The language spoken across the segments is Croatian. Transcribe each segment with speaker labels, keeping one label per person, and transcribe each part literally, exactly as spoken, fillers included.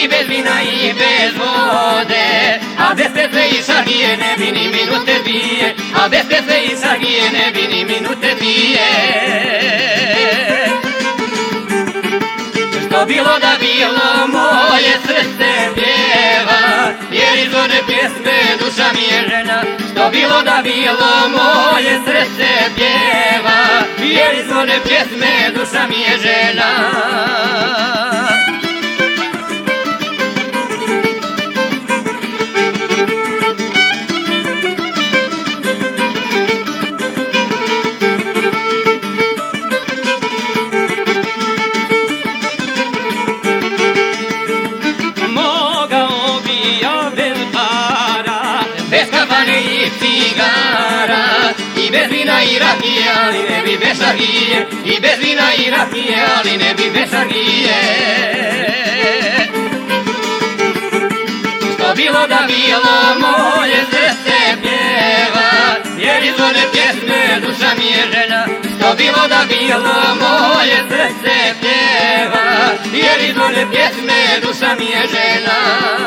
Speaker 1: i bez vina i bez vode, a bez pesme i šargije ne bi ni minute dvije, a bez pesme i šargije ne bi ni minute dvije. Što bilo da bilo, moje srce pjeva, jer iz one pjesme duša mi je žena. Što bilo da bilo, moje srce pjeva, jer iz one pjesme duša mi je žena. I bez vina i rakije, ali ne bi bez šargije, i bez vina i rakije, ali ne bi bez šargije. Što bilo da bilo, moje srce pjeva, jer iz one pjesme duša mi je žena. Što bilo da bilo, moje srce pjeva, jer iz one pjesme duša mi je žena.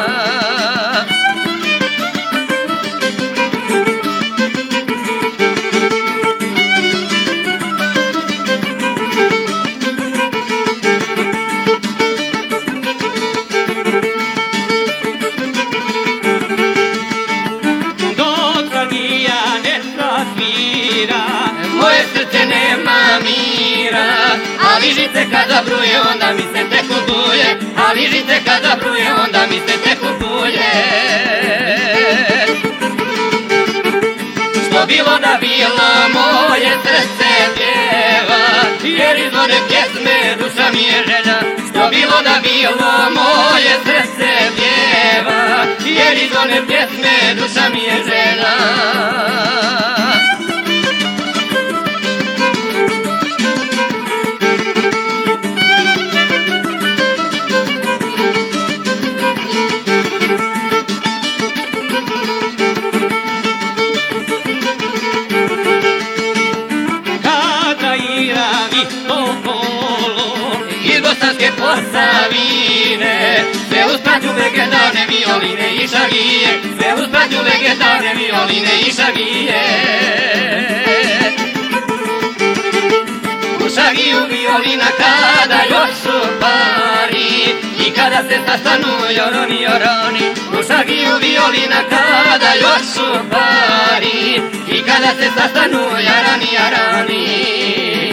Speaker 1: Moje srce nema mira, ali žice kada bruje, onda mi se tek ubuje, ali žice kada bruje, onda mi se tek ubuje. Što bilo da bilo, moje srce pjeva, jer iz one pjesme duša mi je žena. Što bilo da bilo, moje srce pjeva, jer iz one pjesme duša mi je žena. Bosanske Posavine, sve uz pratnju legendarne violine i šargije, sve uz pratnju legendarne violine i šargije. U šargiju violina kada još su pari i kada se sastanu joroni, joroni. U šargiju violina kada još su pari i kada se sastanu jarani, jarani.